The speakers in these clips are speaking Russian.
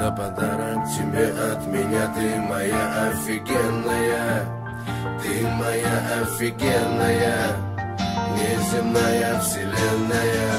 Это подарок тебе от меня, ты моя офигенная. Ты моя офигенная, неземная вселенная.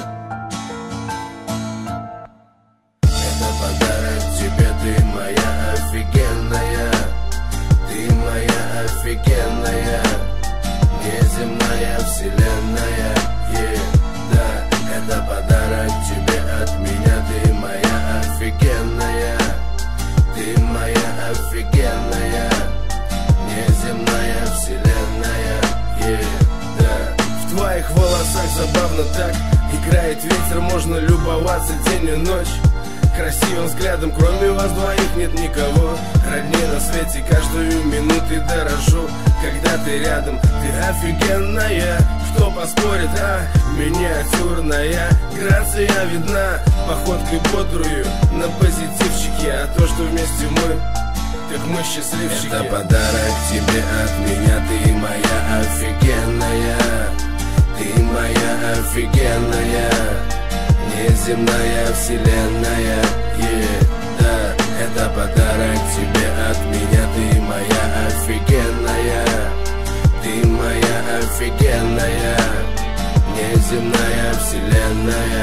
Это подарок тебе, ты моя офигенная. Ты моя офигенная, неземная вселенная. Да, это подарок тебе от меня, ты моя офигенная. Ты моя офигенная, неземная вселенная. Да. В твоих волосах забавно так играет ветер, можно любоваться день и ночь. Красивым взглядом, кроме вас двоих нет никого. Родней на свете, каждую минуту дорожу. Когда ты рядом, ты офигенная. Кто поспорит, а? Миниатюрная грация видна, походкой бодрую на позитивчике. А то, что вместе мы, так мы счастливчики. Это подарок тебе от меня, ты моя офигенная. Ты моя офигенная, неземная вселенная. Да, это подарок тебе от меня, ты моя офигенная. Ты моя офигенная, неземная вселенная.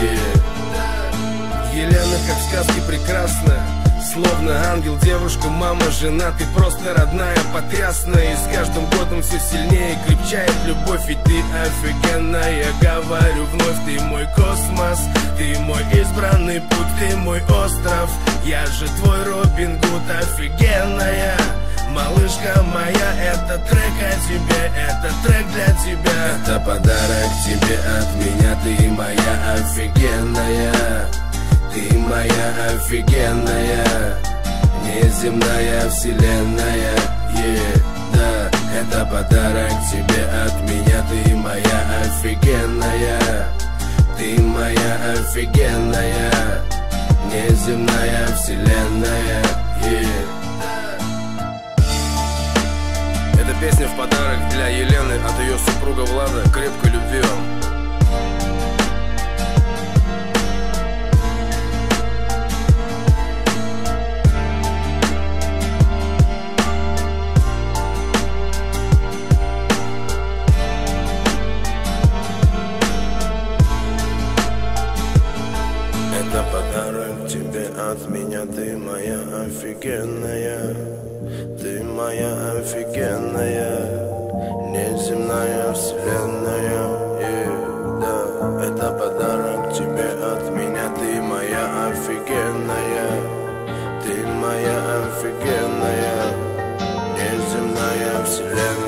Елена, как в сказке, прекрасна, словно ангел, девушка, мама, жена. Ты просто родная, потрясная. И с каждым годом все сильнее крепчает любовь. Ведь ты офигенная, говорю вновь. Ты мой космос, ты мой избранный путь, ты мой остров. Я же твой Робин Гуд, офигенная. Малышка моя, это трек о тебе, это трек для тебя. Это подарок тебе от меня, ты моя офигенная. Ты моя офигенная, неземная вселенная. Да, это подарок тебе от меня, ты моя офигенная. Ты моя офигенная, неземная вселенная. Эта песня в подарок для Елены от ее супруга Влада. Крепкой любви вам. Это подарок тебе от меня, ты моя офигенная. Ты моя офигенная, неземная вселенная. Да, это подарок тебе от меня, ты моя офигенная. Ты моя офигенная, неземная вселенная.